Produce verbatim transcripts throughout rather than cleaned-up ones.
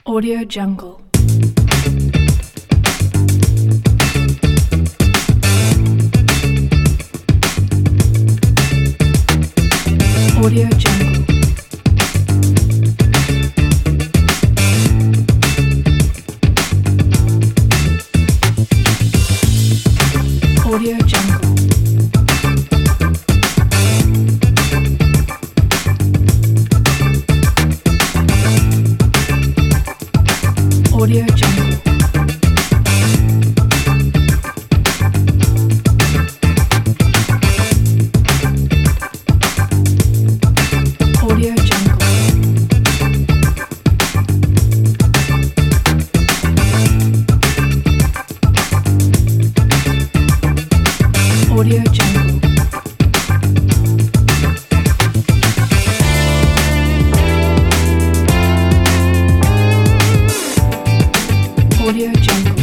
Audio Jungle. Audio Jungle. Audio Jungle. Audio Jungle. Audio Jungle. Audio Jungle. Audio Jungle.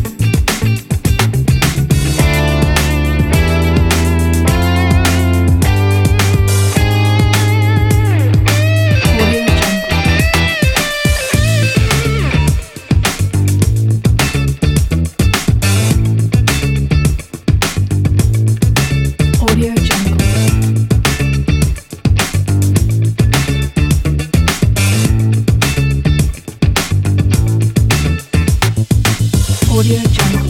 Audio Jungle. Audio Jungle.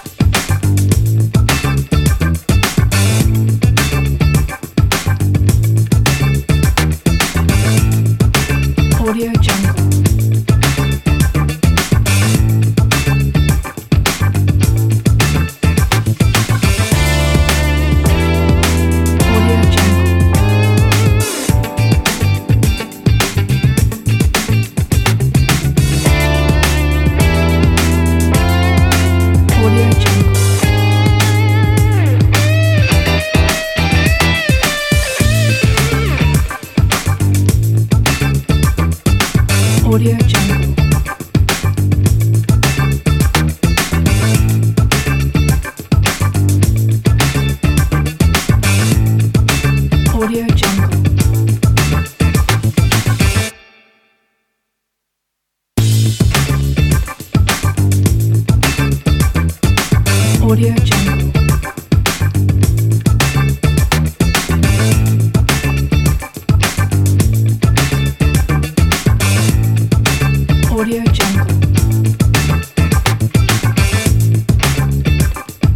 Audio Jungle. Audio Jungle. Audio Jungle. Audio Jungle. Audio Jungle. Audio Jungle. Audio Jungle.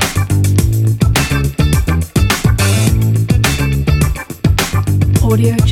Audio Jungle.